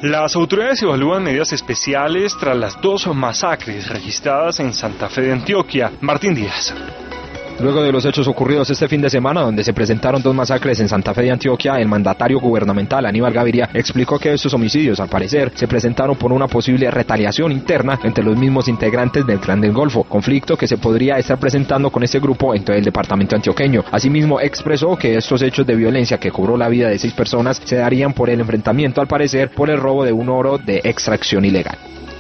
Las autoridades evalúan medidas especiales tras las 2 masacres registradas en Santa Fe de Antioquia. Martín Díaz. Luego de los hechos ocurridos este fin de semana, donde se presentaron 2 masacres en Santa Fe de Antioquia, el mandatario gubernamental Aníbal Gaviria explicó que estos homicidios, al parecer, se presentaron por una posible retaliación interna entre los mismos integrantes del Clan del Golfo, conflicto que se podría estar presentando con este grupo en todo el departamento antioqueño. Asimismo, expresó que estos hechos de violencia que cobró la vida de 6 personas se darían por el enfrentamiento, al parecer, por el robo de un oro de extracción ilegal.